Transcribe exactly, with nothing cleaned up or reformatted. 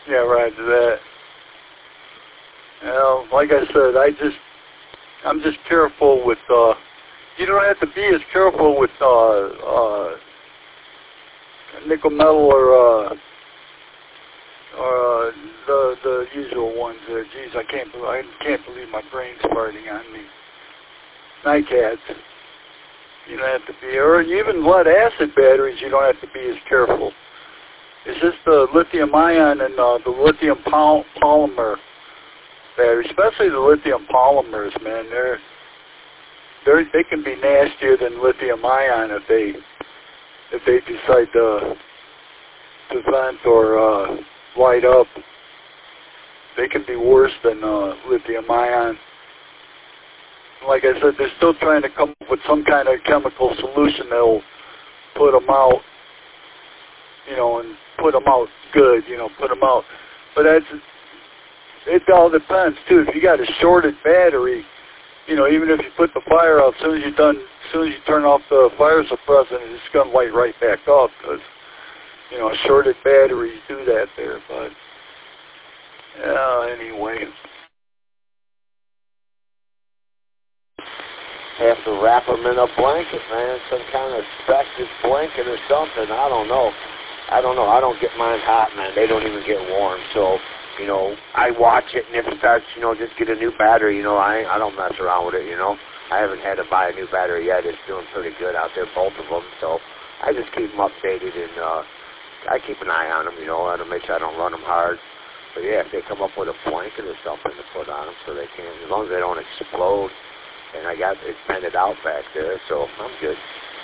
Yeah, right to that. Well, like I said, I just, I'm just careful with, uh, you don't have to be as careful with, uh, uh, nickel metal or, uh, or, uh, the, the usual ones. Uh, geez, I can't, I can't believe my brain's farting on me. NiCads. You don't have to be, or even lead acid batteries, you don't have to be as careful. It's just the lithium ion and uh, the lithium pol polymer batteries, especially the lithium polymers, man. They're, they're, they can be nastier than lithium ion if they, if they decide to, to vent or uh, light up. They can be worse than uh, lithium ion. Like I said, they're still trying to come up with some kind of chemical solution that'll put them out, you know, and put them out good, you know, put them out. But that's, it all depends, too. If you got a shorted battery, you know, even if you put the fire out, as soon as you're done, as soon as you turn off the fire suppressant, it's going to light right back up because, you know, shorted batteries do that there. But, yeah, anyway. Have to wrap them in a blanket, man, some kind of protective blanket or something. I don't know. I don't know. I don't get mine hot, man. They don't even get warm. So, you know, I watch it, and if it starts, you know, just get a new battery, you know, I I don't mess around with it, you know. I haven't had to buy a new battery yet. It's doing pretty good out there, both of them. So I just keep them updated, and uh, I keep an eye on them, you know, I don't make sure I don't run them hard. But, yeah, if they come up with a blanket or something to put on them so they can, as long as they don't explode. And I got it vented out back there, so I'm good.